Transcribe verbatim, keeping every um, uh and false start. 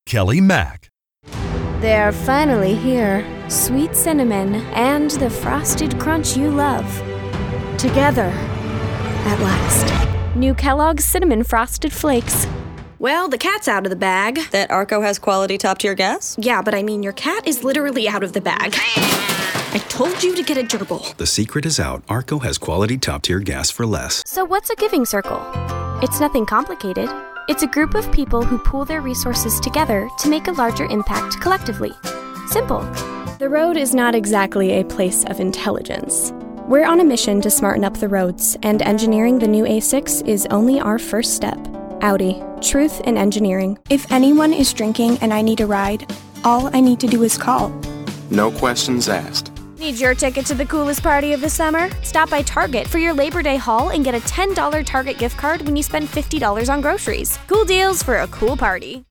Kelly Mack. They're finally here. Sweet cinnamon and the frosted crunch you love. Together, at last. New Kellogg's Cinnamon Frosted Flakes. Well, the cat's out of the bag. That Arco has quality top-tier gas? Yeah, but I mean, your cat is literally out of the bag. I told you to get a gerbil. The secret is out. Arco has quality top-tier gas for less. So what's a giving circle? It's nothing complicated. It's a group of people who pool their resources together to make a larger impact collectively. Simple. The road is not exactly a place of intelligence. We're on a mission to smarten up the roads, and engineering the new A six is only our first step. Audi. Truth in engineering. If anyone is drinking and I need a ride, all I need to do is call. No questions asked. Need your ticket to the coolest party of the summer? Stop by Target for your Labor Day haul and get a ten dollars Target gift card when you spend fifty dollars on groceries. Cool deals for a cool party.